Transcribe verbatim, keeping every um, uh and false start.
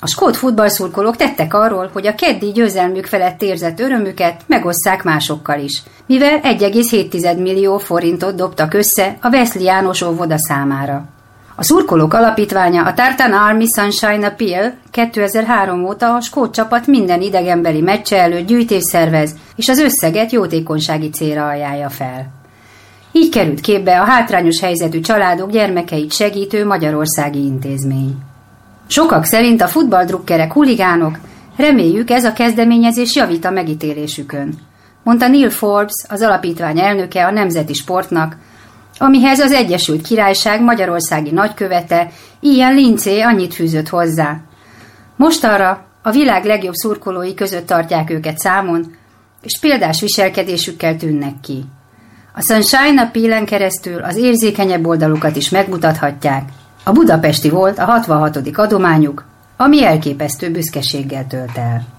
A skót futballszurkolók tettek arról, hogy a keddi győzelmük felett érzett örömüket megosszák másokkal is, mivel egy egész hét millió forintot dobtak össze a Wesley János óvoda számára. A szurkolók alapítványa, a Tartan Army Sunshine Appeal kétezer-három óta a skót csapat minden idegenbeli meccse előtt gyűjtést szervez, és az összeget jótékonysági célra ajánlja fel. Így került képbe a hátrányos helyzetű családok gyermekeit segítő magyarországi intézmény. Sokak szerint a futballdrukkerek huligánok, reméljük ez a kezdeményezés javít a megítélésükön, mondta Neil Forbes, az alapítvány elnöke a Nemzeti Sportnak, amihez az Egyesült Királyság magyarországi nagykövete, Ian Lindsay annyit fűzött hozzá. Mostanra a világ legjobb szurkolói között tartják őket számon, és példás viselkedésükkel tűnnek ki. A Sunshine Appeal-en keresztül az érzékenyebb oldalukat is megmutathatják. A budapesti volt a hatvanhatodik adományuk, ami elképesztő büszkeséggel tölt el.